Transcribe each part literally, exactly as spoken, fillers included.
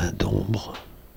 parfum d'ombre.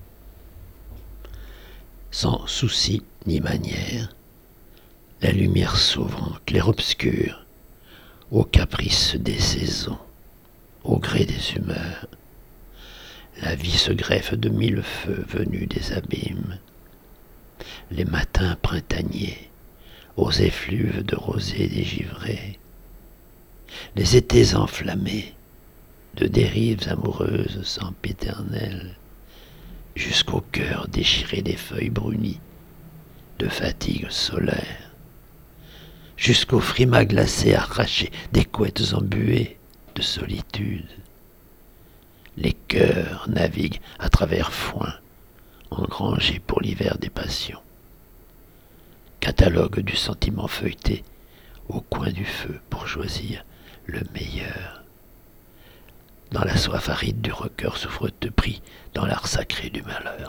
Sans souci ni manière, la lumière s'ouvre en clair-obscur, au caprice des saisons, au gré des humeurs. La vie se greffe de mille feux venus des abîmes. Les matins printaniers, aux effluves de rosée dégivrée. Les étés enflammés, de dérives amoureuses sempiternelles, jusqu'au cœur déchiré des feuilles brunies, de fatigue solaire, jusqu'au frimas glacé arraché des couettes embuées de solitude. Les cœurs naviguent à travers foin, engrangés pour l'hiver des passions. Catalogue du sentiment feuilleté au coin du feu pour choisir le meilleur. Dans la soif aride du rocker souffre-te pris dans l'art sacré du malheur.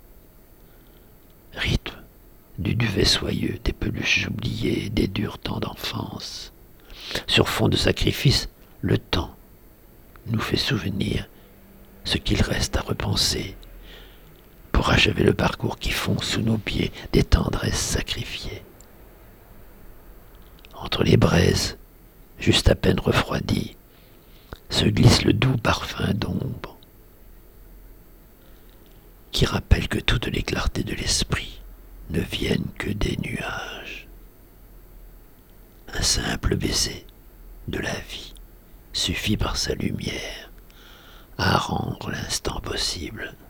Rythme du duvet soyeux, des peluches oubliées, des durs temps d'enfance. Sur fond de sacrifice, le temps nous fait souvenir ce qu'il reste à repenser pour achever le parcours qui fond sous nos pieds des tendresses sacrifiées. Entre les braises, juste à peine refroidies, se glisse le doux parfum d'ombre qui rappelle que toutes les clartés de l'esprit ne viennent que des nuages. Un simple baiser de la vie suffit par sa lumière à rendre l'instant possible.